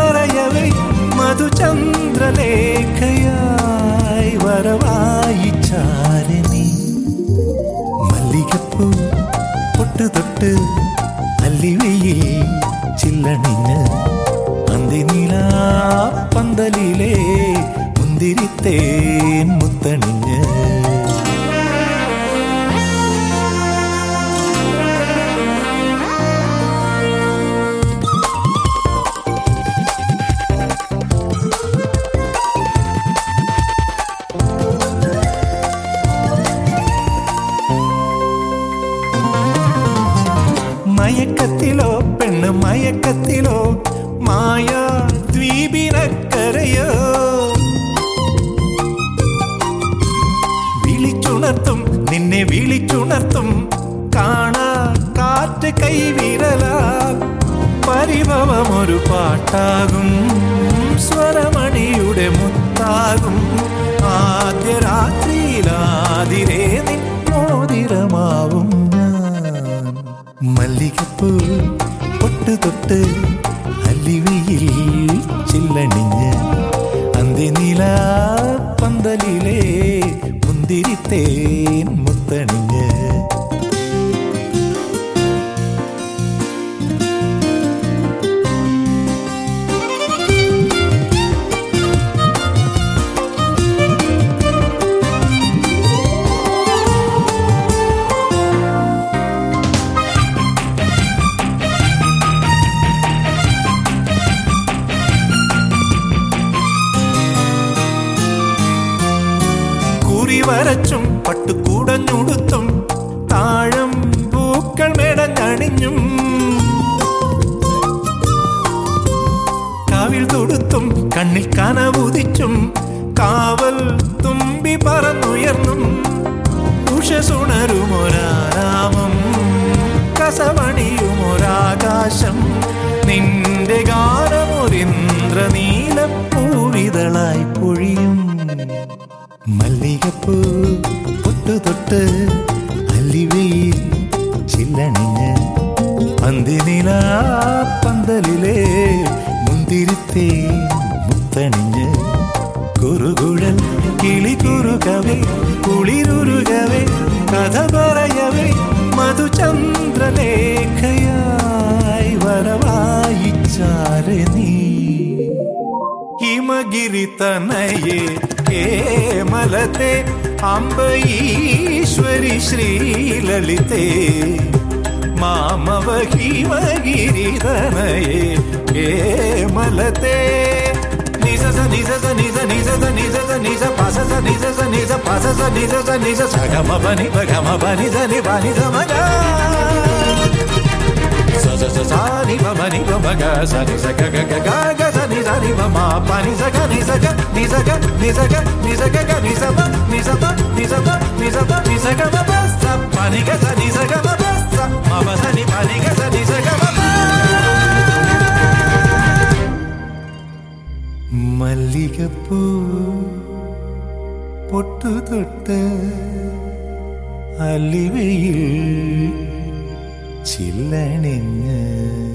പറയവേ മധുചന്ദ്രലേഖയായി വരവായി ചാരണി മല്ലികപ്പൂ പൊട്ട് തൊട്ട് അല്ലിവയിൽ ചില്ലണിഞ്ഞ് അന്തിനിലാ പന്തലിലെ മുന്തിരിത്തേൻ മുത്തണിഞ്ഞ് മയക്കത്തിലോ പെണ്ണ് മയക്കത്തിലോ മായാ ദ്വീപിനക്കരയോ വിളിച്ചുണർത്തും നിന്നെ വിളിച്ചുണർത്തും കാണാ കാറ്റ് കൈവിരലാൽ പരിഭവമൊരു പാട്ടാകും സ്വരമണിയുടെ മുത്താകും ആദ്യ രാത്രിയിലാതിരേ നിൻ മോതിരമാവും മല്ലികപ്പൂ പൊട്ട് തൊട്ട് അല്ലിവയിൽ ചില്ലണിഞ്ഞ് അന്തിനിലാ പന്തലിലെ മുന്തിരിത്തേൻ മുത്തണിഞ്ഞ് വരച്ചും പട്ടുകൂടഞ്ഞുടുത്തും താഴം പൂക്കൾ മേടഞ്ഞണിഞ്ഞും കാവിൽ തൊടുത്തും കണ്ണിൽ കനവുദിച്ചും കാവൽ തുമ്പി പറന്നുയർന്നും ഉഷസുണരുമൊരാരാമം കസവണിയുമൊരാകാശം നിന്റെ ഗാനമൊരിന്ദ്രനീലപ്പൂവിതളായി പൊഴിയും മല്ലികപ്പൂ പൊട്ടു തൊട്ട് അല്ലിവയിൽ ചില്ലണിഞ്ഞ് അന്തിനിലാ പന്തലിലെ മുന്തിരിത്തേൻ മുത്തണിഞ്ഞ് കുറുകുഴൽ കിളി കുറുകവേ കുളിരുരുകവേ കഥ പറയവേ മധുചന്ദ്രലേഖയായി വരവായി ചാരണി ഹിമഗിരി തനയേ കേമലത്തെ അംബീശ്വരി ശ്രീലളിതേ മാമവ ഹിമഗിരിതനയേ കേമലത്തെ നിസ നിസ നിസ നിസ നിസ നിസ പസ നിസ നിസ പസ നിസ നിസ സഗമ പനി പഗമ പനി ധനി പനി സമഗ സാനി മനി മഗ സനി സഗ ഗ ഗ ഗ സനി സനി മ പനി സഗ നി സഗ നി സഗ നി സഗ നി സഗ ഗ നി സ പ നി സ പ നി സ പ നി സ പ നി സഗ മ പ സ പനി ഗ സനി സഗ മ പ സ മ പ സനി പനി ഗ സനി സഗ മ പ മല്ലികപ്പൂ പൊട്ടു തൊട്ട് അല്ലിവയിൽ ചില്ലണിഞ്ഞ്